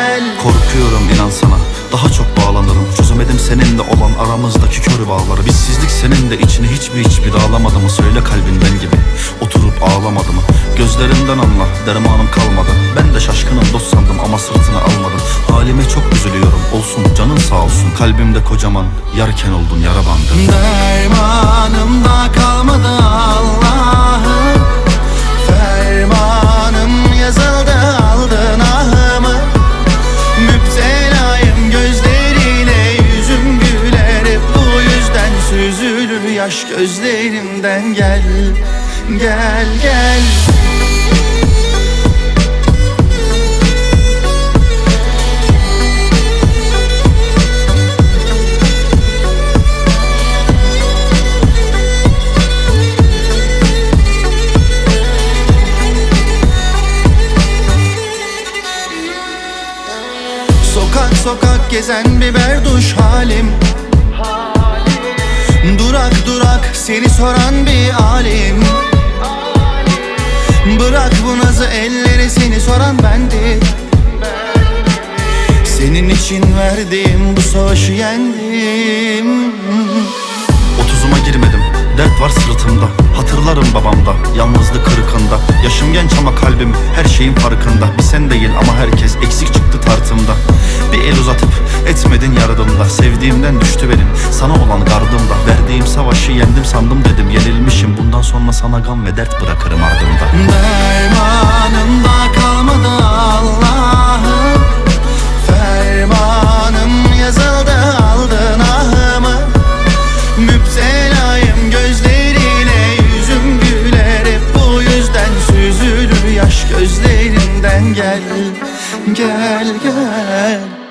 gel. Korkuyorum inan sana, daha çok bağlanırım. Çözemedim seninle olan aramızdaki kör bağları. Bizsizlik senin de içini hiçbir dağlamadı mı? Söyle kalbin ben gibi oturup ağlamadı mı? Gözlerimden anla, dermanım kalmadı. Ben de şaşkınım, dost sandım ama sırtını almadım. Halime çok üzülüyorum, olsun canın sağ olsun. Kalbimde kocaman yarken oldun yara bandı. Dermanım da kalmadı Allah'ım, fermanım yazıldı, aldın ahımı. Müptelayım gözlerine, yüzüm güler hep bu yüzden süzülür yaş gözlerimden. Gel, gel, gel. Sokak sokak gezen bir berduş halim, durak durak seni soran bir alim. Bırak bu nazı elleri, seni soran bendim. Senin için verdiğim bu savaşı yendim. 30'uma girmedim, dert var sırtımda. Hatırlarım babamda, yalnızlık kırıkında. Yaşım genç ama kalbim her şeyin farkında. Bir sen değil ama herkes eksik çıktı tartımda. Bir el uzatıp etmedin yardımda. Sevdiğimden düştü benim sana olan gardımda. Verdiğim savaşı yendim sandım dedim, yenilmişim. Bundan sonra sana gam ve dert bırakırım ardımda. Dermanım da kalmadı Allah'ım, fermanım yazıldı, aldın ahımı. Müptelayım gözlerine, yüzüm güler hep bu yüzden süzülür yaş gözlerinden. Gel, gel, gel.